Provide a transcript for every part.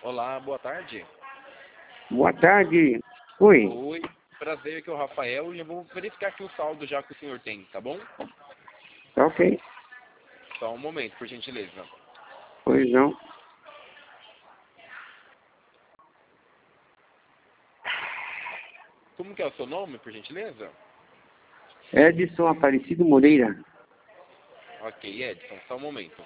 Olá, boa tarde. Boa tarde. Oi. Oi, prazer, aqui é o Rafael e eu vou verificar aqui o saldo já que o senhor tem, tá bom? Tá ok. Só um momento, por gentileza. Pois não. Como que é o seu nome, por gentileza? Edson Aparecido Moreira. Ok, Edson, só um momento.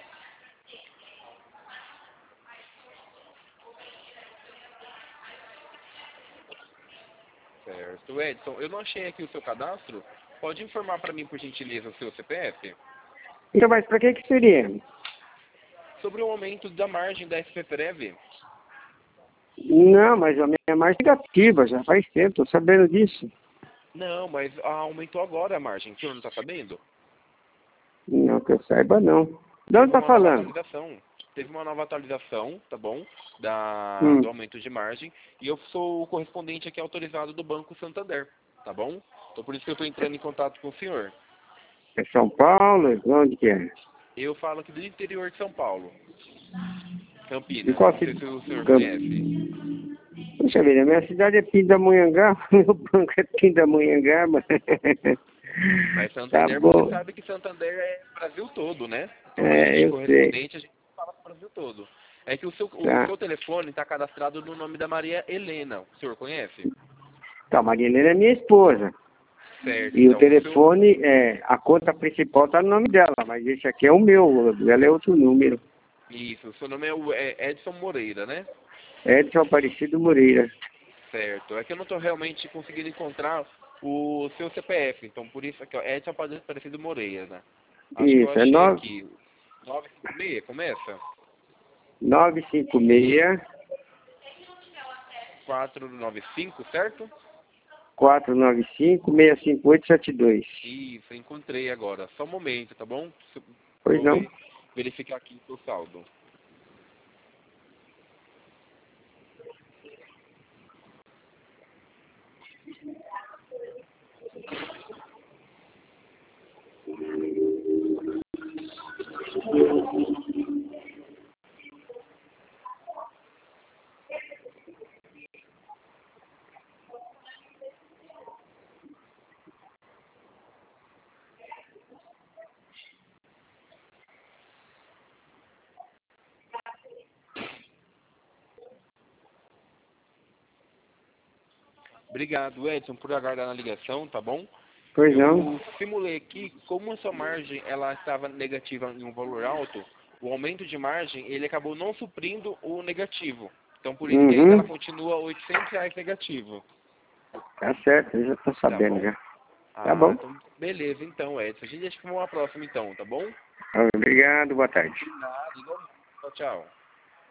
Certo, Edson, eu não achei aqui o seu cadastro. Pode informar para mim, por gentileza, o seu CPF? Então, mas pra que seria? Sobre o aumento da margem da SPFrev. Não, mas a minha margem é negativa, já faz tempo, tô sabendo disso. Não, mas aumentou agora a margem, o senhor não está sabendo? Não que eu saiba, não. De onde Teve tá uma nova falando? atualização. Teve uma nova atualização, tá bom? Do Hum. aumento de margem. E eu sou o correspondente aqui autorizado do Banco Santander, tá bom? Então por isso que eu estou entrando em contato com o senhor. É São Paulo? Onde que é? Eu falo aqui do interior de São Paulo, De Campinas. qual Não sei se cidade? o senhor conhece. Puxa vida, minha cidade é Pindamonhangaba, meu banco é Pindamonhangaba. Mas Tá Santander, você bom. sabe que Santander é o Brasil todo, né? Então É, aqui, eu sei. correspondente, a gente fala com o Brasil todo. É que o Tá. seu telefone está cadastrado no nome da Maria Helena. O senhor conhece? Tá, Maria Helena é minha esposa. Certo, E o então. O seu telefone, a conta principal tá no nome dela, mas esse aqui é o meu, o dela é outro número. Isso, o seu nome é Edson Moreira, né? Edson Aparecido Moreira. Certo. É que eu não estou realmente conseguindo encontrar o seu CPF, então por isso aqui, ó, Edson Aparecido Moreira, né? Acho que eu Isso, é achei aqui. 956, começa? 956 495, certo? 495 65872. Isso, encontrei agora. Só um momento, tá bom? Pois Vou não? verificar aqui o seu saldo. Obrigado, Edson, por aguardar na ligação, tá bom? Pois não? Eu simulei aqui, como a sua margem ela estava negativa em um valor alto, o aumento de margem ele acabou não suprindo o negativo. Então por isso que ainda ela Uhum. continua R$ 800 negativo, Tá certo, eu já tô tá sabendo bom? já. Tá Ah, bom. então beleza então, Edson. A gente deixa para uma próxima então, tá bom? Obrigado, boa tarde. Nada, igualmente. Tchau, tchau.